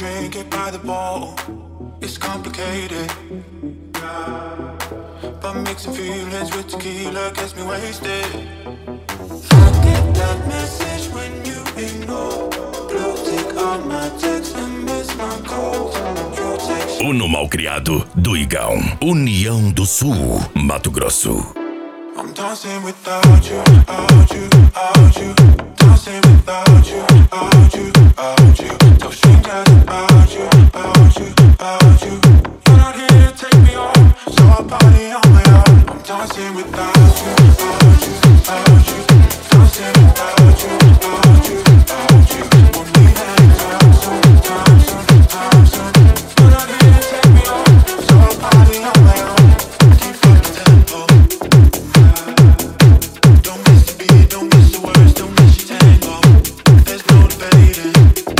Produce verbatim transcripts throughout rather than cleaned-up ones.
drink it by the bottle. It's complicated, but mixing feelings with tequila gets me wasted. I get that message when you ignore. Blue tick on my text and miss my calls. Uno Malcriado do Igão, União do Sul, Mato Grosso. I'm dancing without you, without you, without you. Dancing without you, without you, without you. Tell strangers about you, about you, about you. You're not here to take me home, so I'll party on my own. I'm dancing without you, without you, without you. Dancing without you, without you, without you. Won't need anytime soon, time soon, time soon. You're not here to take me home, so I'll party on my own. Keep up the tempo. Don't miss the beat, don't miss the words, don't miss your tango. There's no debating.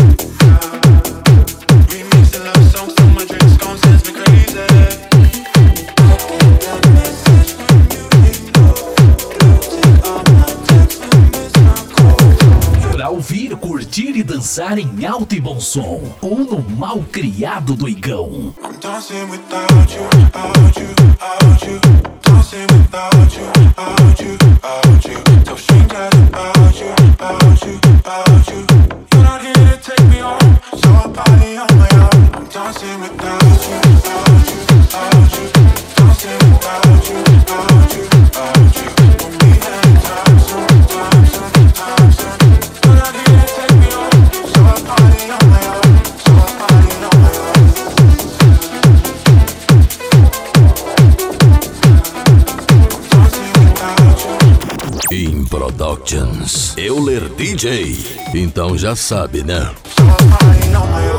Remix the love song, so my drinks gon' send me crazy. I get that message when you ignore. Blue tick on my text and miss my call. Pra ouvir, curtir e dançar em alto e bom som, Uno Malcriado do Igão. I'm dancing without you, without you, without you. Dancing without you, without you, without you. Tell strangers about you, about you, about you. You're not here to take me home, so I'll party on my own. I'm dancing without you, without you, without you. Dancing without you, without you, without you. Won't be anytime soon, time soon, time soon. You're not here to take me home, so I'll party on my own, so I'll party on my own. In Productions, Euler D J. Então já sabe, né? So I'll party on my own.